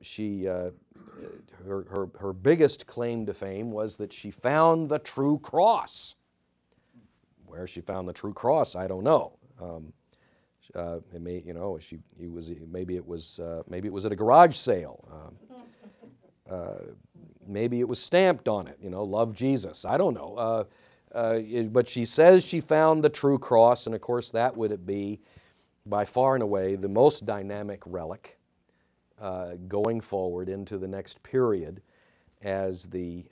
biggest claim to fame was that she found the true cross. Where she found the true cross, I don't know. Maybe it was at a garage sale. Maybe it was stamped on it. Love Jesus. I don't know. But she says she found the true cross, and of course that would be, by far and away, the most dynamic relic going forward into the next period, as the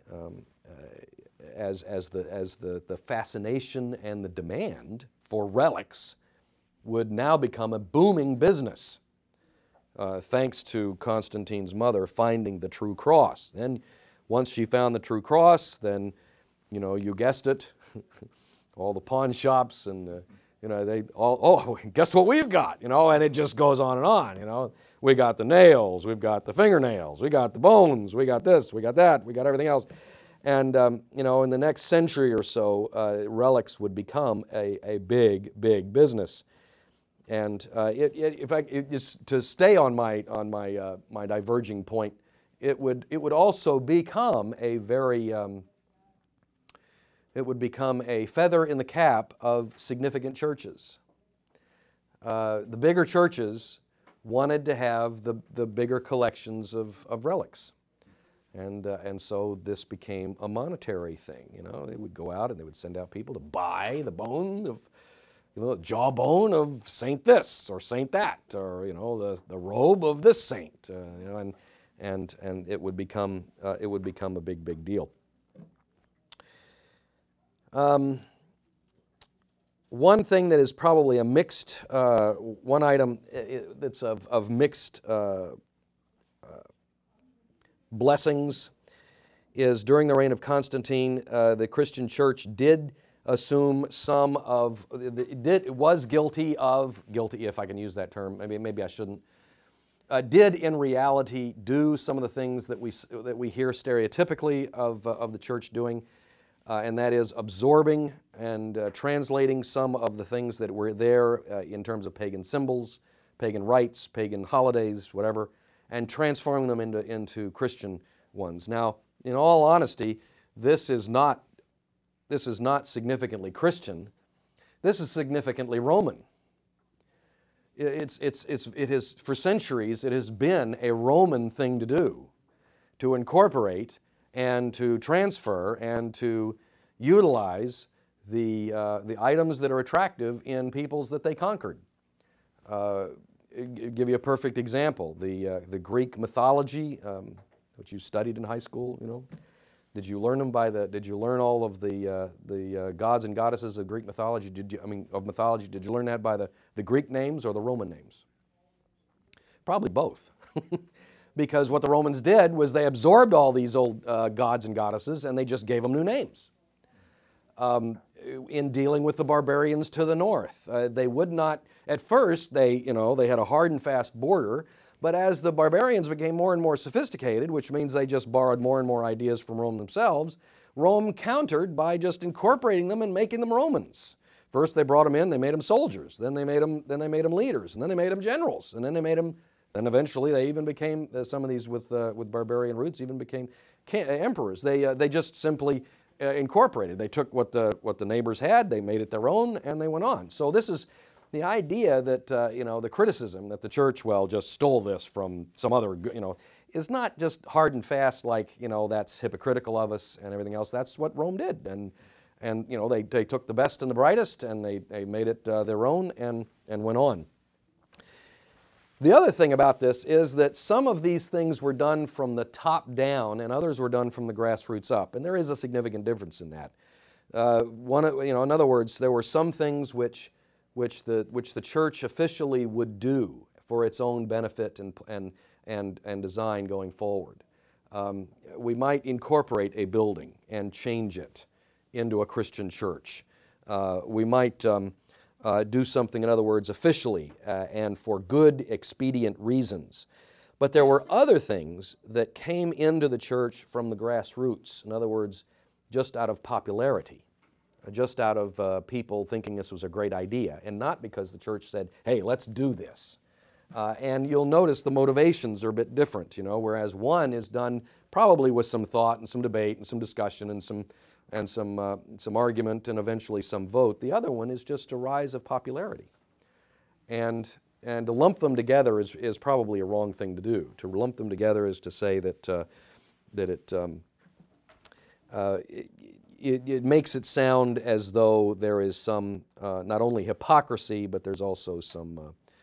fascination and the demand for relics would now become a booming business, thanks to Constantine's mother finding the true cross. Then, once she found the true cross, then, you guessed it, all the pawn shops and they all, guess what we've got, and it just goes on and on, We got the nails, we've got the fingernails, we got the bones, we got this, we got that, we got everything else. And, in the next century or so, relics would become a big, big business. And to stay on my diverging point, it would also become a feather in the cap of significant churches. The bigger churches wanted to have the bigger collections of relics. And so this became a monetary thing. They would go out and they would send out people to buy the bone of, the jawbone of Saint this or Saint that, or the robe of this saint, and it would become a big, big deal. One thing that is probably a mixed, one item that's of mixed blessings is during the reign of Constantine, the Christian church did assume was guilty, if I can use that term, maybe I shouldn't, did in reality do some of the things that we hear stereotypically of the church doing, and that is absorbing and translating some of the things that were there in terms of pagan symbols, pagan rites, pagan holidays, whatever, and transforming them into Christian ones. Now, in all honesty, this is not significantly Christian. This is significantly Roman. It is, for centuries, it has been a Roman thing to do, to incorporate and to transfer and to utilize the items that are attractive in peoples that they conquered. Give you a perfect example: the Greek mythology, which you studied in high school. Did you learn them Did you learn all of the gods and goddesses of Greek mythology? Did you learn that by the Greek names or the Roman names? Probably both. Because what the Romans did was they absorbed all these old gods and goddesses and they just gave them new names. In dealing with the barbarians to the north, they would not. At first, they had a hard and fast border. But as the barbarians became more and more sophisticated, which means they just borrowed more and more ideas from Rome themselves, Rome countered by just incorporating them and making them Romans. First, they brought them in, they made them soldiers. Then they made them leaders, and then they made them generals, and then eventually they even became some of these with barbarian roots even became emperors. They just simply incorporated. They took what the neighbors had, they made it their own, and they went on. So this is the idea that, the criticism that the church, just stole this from some other, is not just hard and fast like, that's hypocritical of us and everything else. That's what Rome did. And they took the best and the brightest, and they made it their own and went on. The other thing about this is that some of these things were done from the top down, and others were done from the grassroots up, and there is a significant difference in that. In other words, there were some things which the church officially would do for its own benefit and design going forward. We might incorporate a building and change it into a Christian church. We might do something, in other words, officially and for good, expedient reasons. But there were other things that came into the church from the grassroots. In other words, just out of popularity, just out of people thinking this was a great idea, and not because the church said, hey, let's do this. And you'll notice the motivations are a bit different, whereas one is done probably with some thought and some debate and some discussion and some argument and eventually some vote. The other one is just a rise of popularity. And to lump them together is probably a wrong thing to do. To lump them together is to say that it makes it sound as though there is some not only hypocrisy, but there's also some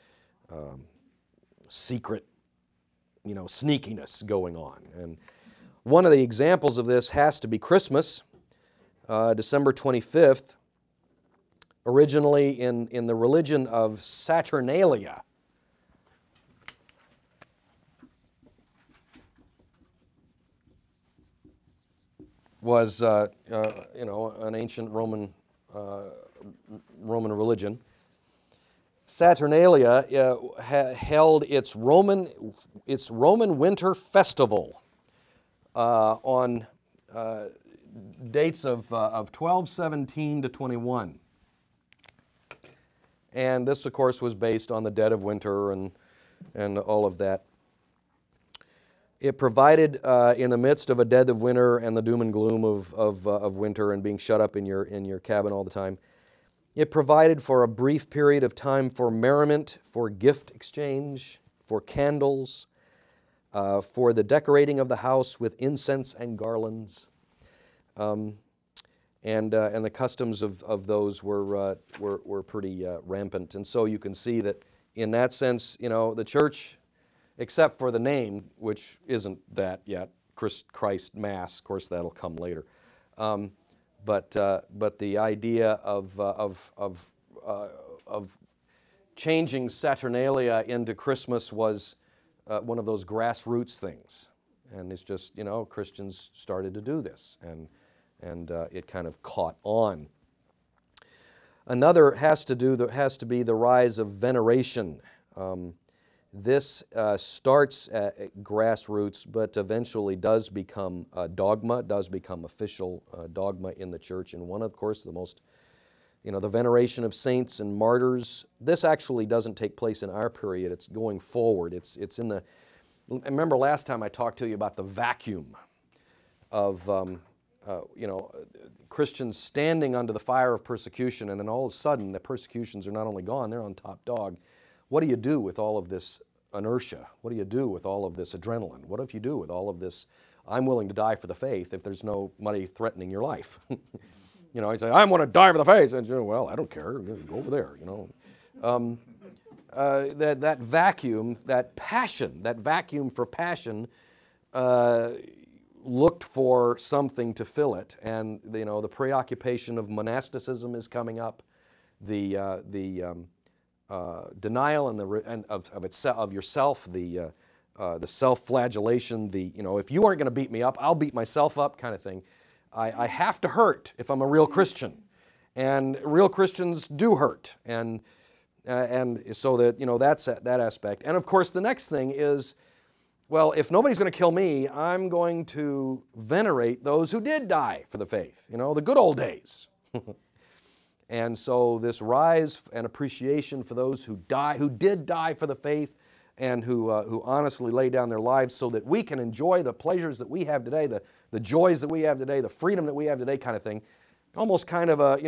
secret, sneakiness going on. And one of the examples of this has to be Christmas, December 25th, originally in the religion of Saturnalia. Was an ancient Roman religion. Saturnalia held its Roman winter festival on dates of 1217 to 21. And this, of course, was based on the dead of winter and all of that. It provided, in the midst of a dead of winter and the doom and gloom of winter and being shut up in your cabin all the time, it provided for a brief period of time for merriment, for gift exchange, for candles, for the decorating of the house with incense and garlands. And the customs of those were pretty rampant. And so you can see that in that sense, the church, except for the name, which isn't that yet, Christ Mass, of course that'll come later. But the idea of changing Saturnalia into Christmas was one of those grassroots things. And it's just, Christians started to do this, and it kind of caught on. Another has to be the rise of veneration. This starts at grassroots, but eventually does become dogma, does become official dogma in the church. And one, of course, the most, the veneration of saints and martyrs. This actually doesn't take place in our period. It's going forward. It's in the. I remember last time I talked to you about the vacuum of Christians standing under the fire of persecution, and then all of a sudden the persecutions are not only gone, they're on top dog. What do you do with all of this inertia? What do you do with all of this adrenaline? What if you do with all of this, I'm willing to die for the faith if there's no money threatening your life? You say, I want to die for the faith. And well, I don't care, go over there, that vacuum, that passion, that vacuum for passion looked for something to fill it. And the preoccupation of monasticism is coming up. The denial of yourself, the self-flagellation, if you aren't going to beat me up, I'll beat myself up kind of thing. I have to hurt if I'm a real Christian, and real Christians do hurt, and so that that's that aspect. And of course, the next thing is, well, if nobody's going to kill me, I'm going to venerate those who did die for the faith. The good old days. And so this rise and appreciation for those who did die for the faith, and who honestly lay down their lives so that we can enjoy the pleasures that we have today, the joys that we have today, the freedom that we have today, kind of thing. Almost kind of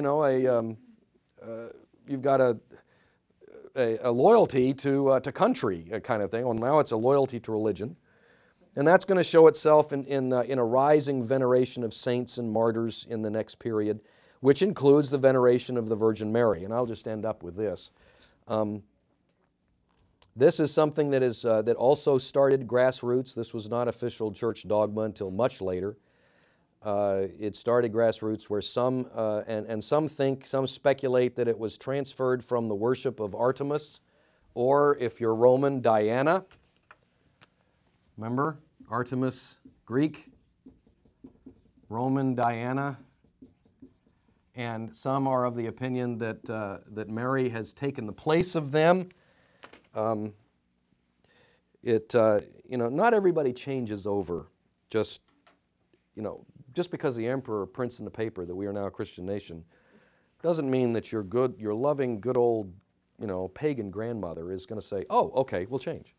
you've got a loyalty to country kind of thing. Well, now it's a loyalty to religion, and that's going to show itself in a rising veneration of saints and martyrs in the next period. which includes the veneration of the Virgin Mary. And I'll just end up with this. This is something that that also started grassroots. This was not official church dogma until much later. It started grassroots where some some speculate that it was transferred from the worship of Artemis, or if you're Roman, Diana. Remember, Artemis, Greek, Roman, Diana. And some are of the opinion that, that Mary has taken the place of them. Not everybody changes over just because the emperor prints in the paper that we are now a Christian nation doesn't mean that your loving, good old, pagan grandmother is going to say, oh, okay, we'll change.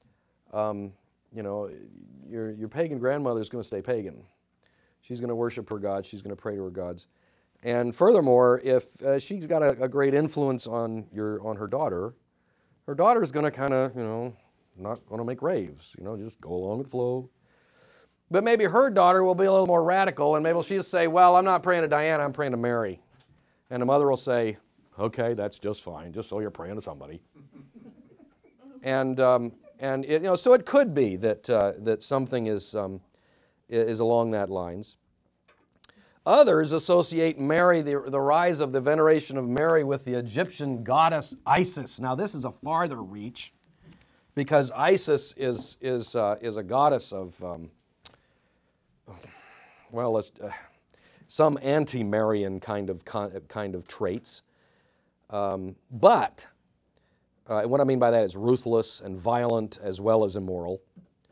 Your pagan grandmother is going to stay pagan. She's going to worship her gods. She's going to pray to her gods. And furthermore, if she's got a great influence on her daughter is going to kind of, not going to make raves, just go along with the flow. But maybe her daughter will be a little more radical, and maybe she'll say, well, I'm not praying to Diana, I'm praying to Mary. And the mother will say, okay, that's just fine, just so you're praying to somebody. So it could be that something is along that lines. Others associate Mary, the rise of the veneration of Mary, with the Egyptian goddess Isis. Now, this is a farther reach, because Isis is a goddess of some anti-Marian kind of traits. But what I mean by that is ruthless and violent as well as immoral.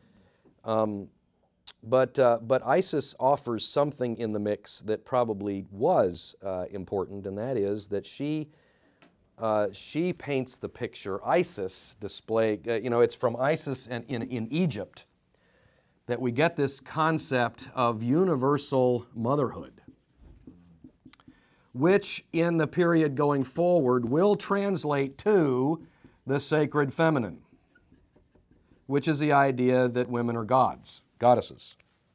But Isis offers something in the mix that probably was important, and that is that she paints the picture. Isis display, it's from Isis and in Egypt that we get this concept of universal motherhood, which in the period going forward will translate to the sacred feminine, which is the idea that women are goddesses.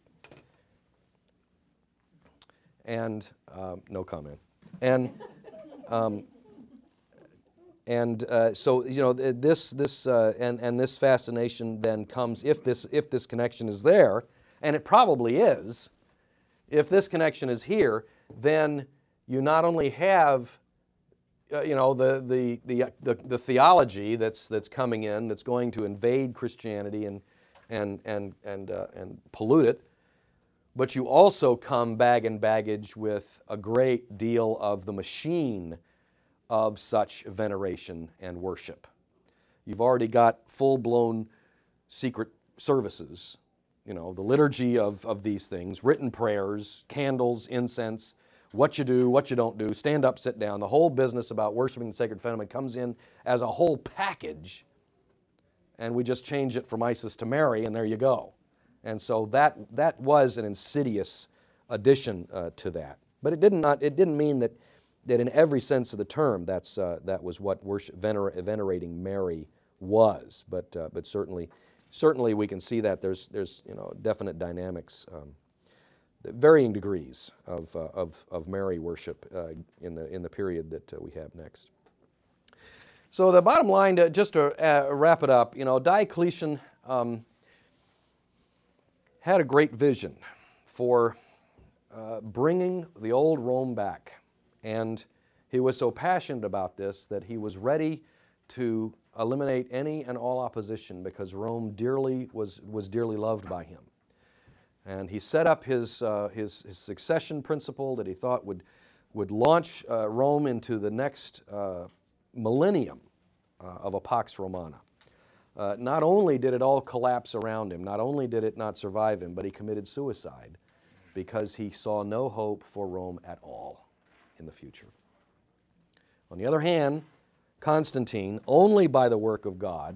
And no comment. So this fascination then comes if this connection is there, and it probably is. If this connection is here, then you not only have the theology that's coming in, that's going to invade Christianity and pollute it, but you also come bag and baggage with a great deal of the machine of such veneration and worship. You've already got full-blown secret services, the liturgy of these things, written prayers, candles, incense, what you do, what you don't do, stand up, sit down. The whole business about worshiping the sacred feminine comes in as a whole package, and we just change it from Isis to Mary, and there you go. And so that was an insidious addition to that. But it didn't mean that in every sense of the term that was what venerating Mary was. But certainly we can see that there's definite dynamics, varying degrees of Mary worship in the period that we have next. So the bottom line, just to wrap it up, Diocletian had a great vision for bringing the old Rome back. And he was so passionate about this that he was ready to eliminate any and all opposition because Rome was dearly loved by him. And he set up his succession principle that he thought would launch Rome into the next millennium of a Pax Romana. Not only did it all collapse around him, not only did it not survive him, but he committed suicide because he saw no hope for Rome at all in the future. On the other hand, Constantine, only by the work of God,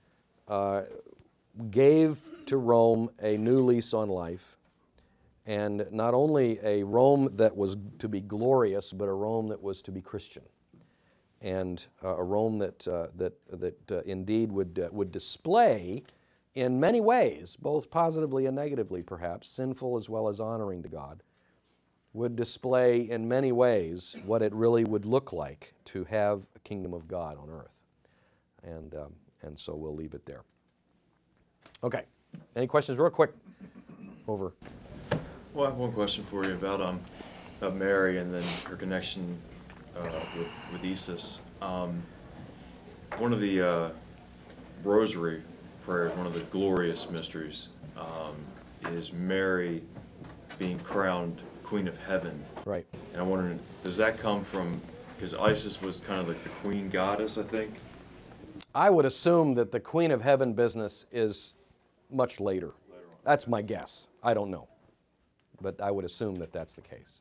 gave to Rome a new lease on life, and not only a Rome that was to be glorious, but a Rome that was to be Christian, and a Rome that indeed would display in many ways, both positively and negatively perhaps, sinful as well as honoring to God, would display in many ways what it really would look like to have a kingdom of God on earth. And so we'll leave it there. Okay. Any questions real quick? Over. Well, I have one question for you about Mary and then her connection with Isis. One of the rosary prayers, one of the glorious mysteries, is Mary being crowned Queen of Heaven. Right. And I'm wondering, does that come from, because Isis was kind of like the queen goddess, I think? I would assume that the Queen of Heaven business is much later. Later on. That's my guess. I don't know. But I would assume that that's the case.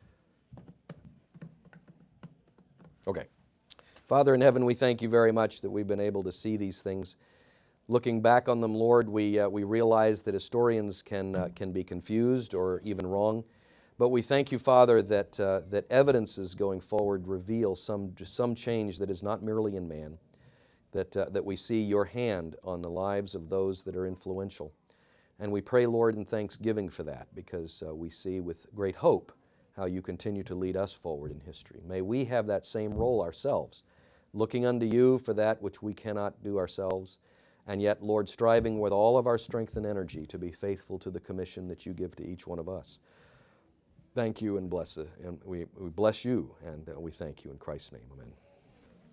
Okay. Father in heaven, we thank you very much that we've been able to see these things. Looking back on them, Lord, we realize that historians can be confused or even wrong. But we thank you, Father, that evidences going forward reveal some change that is not merely in man, that we see your hand on the lives of those that are influential. And we pray, Lord, in thanksgiving for that, because we see with great hope how you continue to lead us forward in history. May we have that same role ourselves, looking unto you for that which we cannot do ourselves, and yet, Lord, striving with all of our strength and energy to be faithful to the commission that you give to each one of us. Thank you and bless it. And we bless you, and we thank you in Christ's name. Amen.